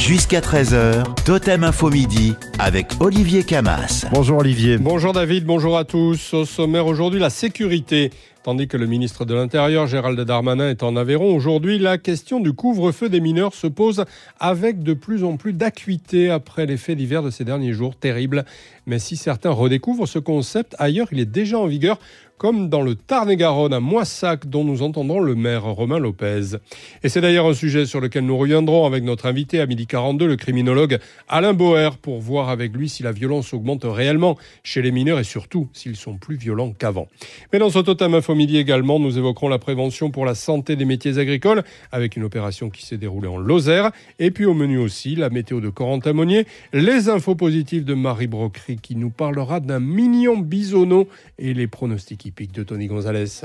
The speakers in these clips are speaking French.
Jusqu'à 13h, Totem Info Midi avec Olivier Camas. Bonjour Olivier. Bonjour David, bonjour à tous. Au sommaire aujourd'hui, la sécurité. Tandis que le ministre de l'Intérieur, Gérald Darmanin, est en Aveyron, aujourd'hui, la question du couvre-feu des mineurs se pose avec de plus en plus d'acuité après les faits divers de ces derniers jours. Terribles. Mais si certains redécouvrent ce concept, ailleurs, il est déjà en vigueur, comme dans le Tarn-et-Garonne, à Moissac, dont nous entendrons le maire Romain Lopez. Et c'est d'ailleurs un sujet sur lequel nous reviendrons avec notre invité à 12h42, le criminologue Alain Boer, pour voir avec lui si la violence augmente réellement chez les mineurs et surtout s'ils sont plus violents qu'avant. Mais dans ce Totem Info Midi également, nous évoquerons la prévention pour la santé des métiers agricoles, avec une opération qui s'est déroulée en Lozère. Et puis au menu aussi, la météo de Corentin Monnier, les infos positives de Marie Brocry, qui nous parlera d'un mignon bisonneau et les pronostics hippiques de Tony Gonzalez.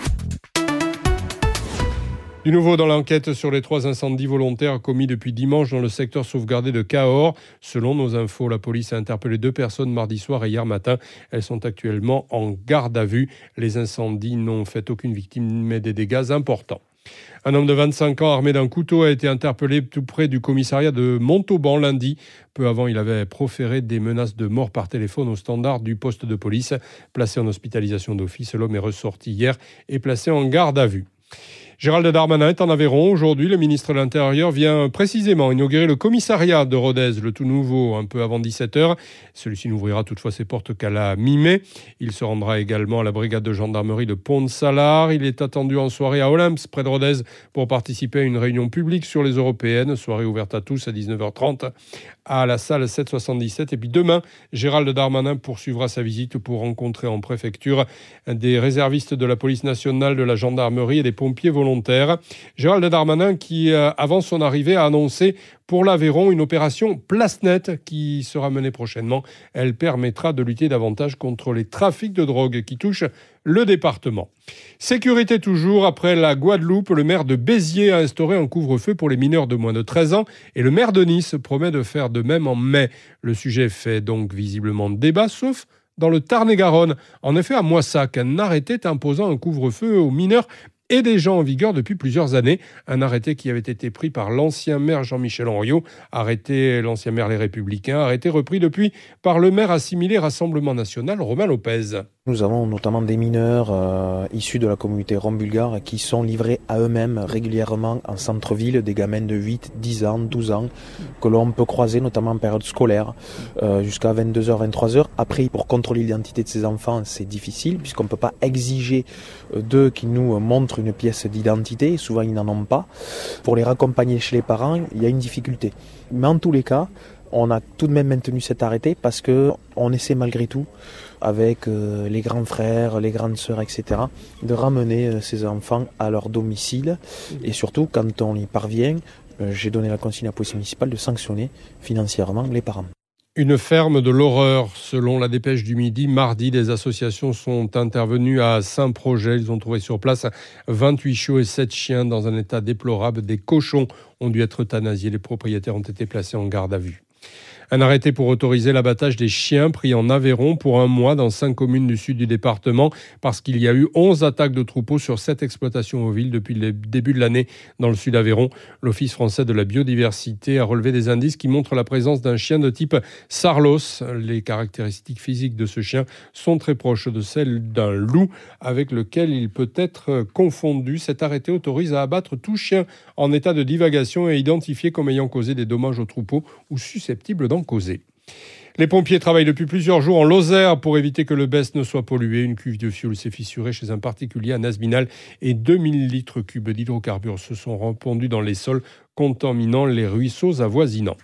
Du nouveau dans l'enquête sur les 3 incendies volontaires commis depuis dimanche dans le secteur sauvegardé de Cahors. Selon nos infos, la police a interpellé 2 personnes mardi soir et hier matin. Elles sont actuellement en garde à vue. Les incendies n'ont fait aucune victime, mais des dégâts importants. Un homme de 25 ans armé d'un couteau a été interpellé tout près du commissariat de Montauban lundi. Peu avant, il avait proféré des menaces de mort par téléphone au standard du poste de police. Placé en hospitalisation d'office, l'homme est ressorti hier et placé en garde à vue. Gérald Darmanin est en Aveyron. Aujourd'hui, le ministre de l'Intérieur vient précisément inaugurer le commissariat de Rodez, le tout nouveau, un peu avant 17h. Celui-ci n'ouvrira toutefois ses portes qu'à la mi-mai. Il se rendra également à la brigade de gendarmerie de Pont-de-Salard. Il est attendu en soirée à Olympe, près de Rodez, pour participer à une réunion publique sur les européennes. Soirée ouverte à tous à 19h30 à la salle 777. Et puis demain, Gérald Darmanin poursuivra sa visite pour rencontrer en préfecture des réservistes de la police nationale, de la gendarmerie et des pompiers volontaires. Gérald Darmanin qui, avant son arrivée, a annoncé pour l'Aveyron une opération Place Nette qui sera menée prochainement. Elle permettra de lutter davantage contre les trafics de drogue qui touchent le département. Sécurité toujours, après la Guadeloupe, le maire de Béziers a instauré un couvre-feu pour les mineurs de moins de 13 ans et le maire de Nice promet de faire de même en mai. Le sujet fait donc visiblement débat, sauf dans le Tarn-et-Garonne. En effet, à Moissac, un arrêté imposant un couvre-feu aux mineurs est déjà en vigueur depuis plusieurs années. Un arrêté qui avait été pris par l'ancien maire Jean-Michel Henriot, l'ancien maire Les Républicains, arrêté repris depuis par le maire assimilé Rassemblement National, Romain Lopez. Nous avons notamment des mineurs issus de la communauté rom-bulgare qui sont livrés à eux-mêmes régulièrement en centre-ville, des gamins de 8, 10 ans, 12 ans, que l'on peut croiser notamment en période scolaire, jusqu'à 22h, 23h. Après, pour contrôler l'identité de ces enfants, c'est difficile, puisqu'on ne peut pas exiger d'eux qu'ils nous montrent une pièce d'identité, souvent ils n'en ont pas. Pour les raccompagner chez les parents, il y a une difficulté. Mais en tous les cas, on a tout de même maintenu cet arrêté parce qu'on essaie malgré tout, avec les grands frères, les grandes sœurs, etc., de ramener ces enfants à leur domicile. Et surtout, quand on y parvient, j'ai donné la consigne à la police municipale de sanctionner financièrement les parents. Une ferme de l'horreur, selon la dépêche du Midi. Mardi, des associations sont intervenues à Saint-Projet. Ils ont trouvé sur place 28 chiots et 7 chiens dans un état déplorable. Des cochons ont dû être euthanasiés. Les propriétaires ont été placés en garde à vue. Un arrêté pour autoriser l'abattage des chiens pris en Aveyron pour 1 mois dans 5 communes du sud du département parce qu'il y a eu 11 attaques de troupeaux sur 7 exploitations oviles depuis le début de l'année dans le sud Aveyron. L'Office français de la biodiversité a relevé des indices qui montrent la présence d'un chien de type Sarlos. Les caractéristiques physiques de ce chien sont très proches de celles d'un loup avec lequel il peut être confondu. Cet arrêté autorise à abattre tout chien en état de divagation et identifié comme ayant causé des dommages aux troupeaux ou susceptible d'en causer. Les pompiers travaillent depuis plusieurs jours en Lozère pour éviter que le Besse ne soit pollué. Une cuve de fioul s'est fissurée chez un particulier à Nazminal et 2000 litres cubes d'hydrocarbures se sont répandus dans les sols, contaminant les ruisseaux avoisinants.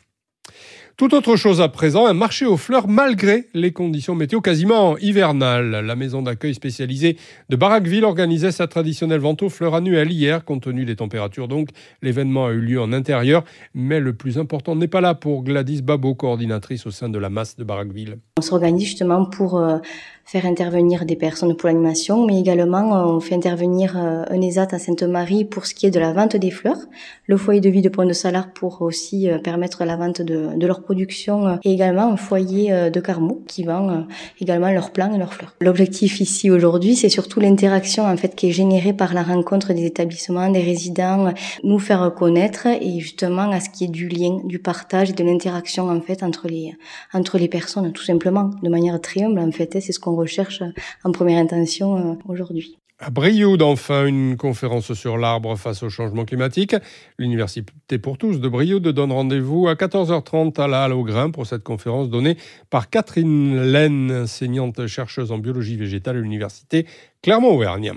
Tout autre chose à présent, un marché aux fleurs malgré les conditions météo quasiment hivernales. La maison d'accueil spécialisée de Barraqueville organisait sa traditionnelle vente aux fleurs annuelle hier, compte tenu des températures donc. L'événement a eu lieu en intérieur, mais le plus important n'est pas là pour Gladys Babot, coordinatrice au sein de la MAS de Barraqueville. On s'organise justement pour faire intervenir des personnes pour l'animation, mais également on fait intervenir un ESAT à Sainte-Marie pour ce qui est de la vente des fleurs, le foyer de vie de Pont-de-Salars pour aussi permettre la vente de leur production, et également un foyer de Carmaux qui vend également leurs plants et leurs fleurs. L'objectif ici aujourd'hui, c'est surtout l'interaction en fait qui est générée par la rencontre des établissements, des résidents, nous faire connaître et justement à ce qui est du lien, du partage et de l'interaction en fait entre les personnes tout simplement, de manière très humble en fait, c'est ce qu'on recherche en première intention aujourd'hui. À Brioude, enfin, une conférence sur l'arbre face au changement climatique. L'Université pour tous de Brioude donne rendez-vous à 14h30 à la Halle aux Grains pour cette conférence donnée par Catherine Laine, enseignante-chercheuse en biologie végétale à l'Université Clermont-Auvergne.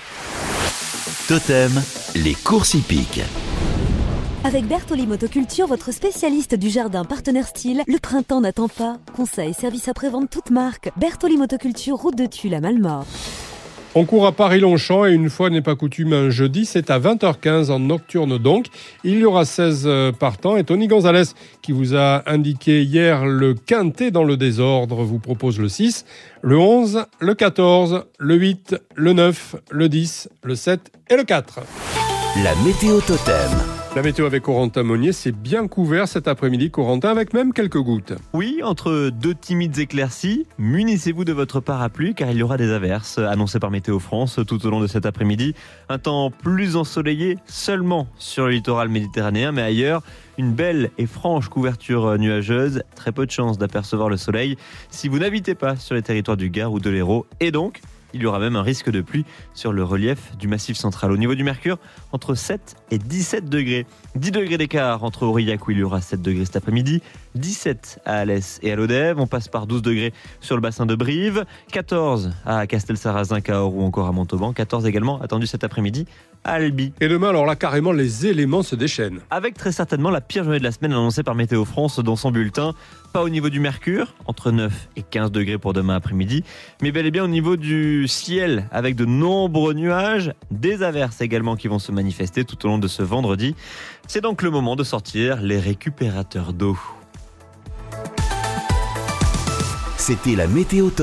Totem, les courses hippiques. Avec Bertoli Motoculture, votre spécialiste du jardin partenaire style, le printemps n'attend pas. Conseils, services après-vente toute marque. Bertoli Motoculture, route de Tulle à Malmort. On court à Paris-Longchamp et une fois n'est pas coutume un jeudi, c'est à 20h15 en nocturne donc. Il y aura 16 partants et Tony Gonzalez qui vous a indiqué hier le quintet dans le désordre vous propose le 6, le 11, le 14, le 8, le 9, le 10, le 7 et le 4. La météo Totem. La météo avec Corentin Monnier, c'est bien couvert cet après-midi, Corentin, avec même quelques gouttes. Oui, entre deux timides éclaircies, munissez-vous de votre parapluie car il y aura des averses annoncées par Météo France tout au long de cet après-midi. Un temps plus ensoleillé seulement sur le littoral méditerranéen, mais ailleurs, une belle et franche couverture nuageuse, très peu de chances d'apercevoir le soleil si vous n'habitez pas sur les territoires du Gard ou de l'Hérault, et donc il y aura même un risque de pluie sur le relief du Massif central. Au niveau du mercure, entre 7 et 17 degrés. 10 degrés d'écart entre Aurillac où il y aura 7 degrés cet après-midi, 17 à Alès et à Lodève. On passe par 12 degrés sur le bassin de Brive, 14 à Castelsarrasin, Cahors ou encore à Montauban, 14 également attendu cet après-midi à Albi. Et demain, alors là, carrément, les éléments se déchaînent. Avec très certainement la pire journée de la semaine annoncée par Météo France dans son bulletin. Pas au niveau du mercure, entre 9 et 15 degrés pour demain après-midi, mais bel et bien au niveau du ciel, avec de nombreux nuages, des averses également qui vont se manifester tout au long de ce vendredi. C'est donc le moment de sortir les récupérateurs d'eau. C'était la météo Totem.